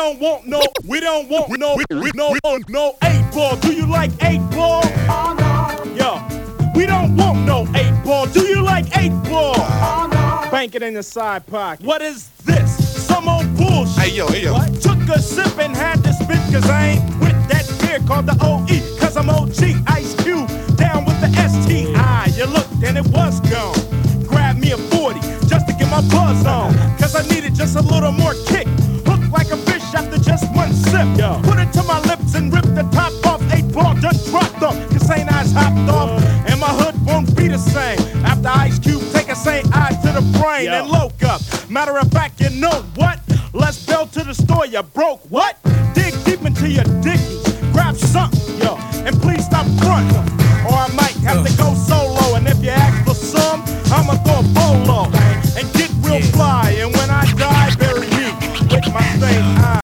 don't want no, we don't want no, no 8-ball. Do you like 8-ball? Oh no. Yo, we don't want no 8-ball. Do you like 8-ball? Oh no. Bank it in the side pocket. What is this? Some old bullshit. Hey yo, hey yo. What? Took a sip and had to spit, cause I ain't with that beer called the OE. Cause I'm OG, Ice Cube, down with the STI. You looked and it was gone. Grabbed me a 40 just to get my buzz on. Cause I needed just a little more kick. Hooked like a fish after just one sip. Yo. Put it to my lips and ripped the top off. 8-ball done dropped off. Cause St. I's hopped off. And my hood won't be the same. After Ice Cube take a St. I to the brain and loke up. Matter of fact, you know what? Let's go to the store, you broke. What? Dig deep into your dickies. Grab something, yo. And please stop fronting. Or I might have to go solo. And if you ask for some, I'ma throw a bolo. And get real fly. And when I die, bury me with my St. I.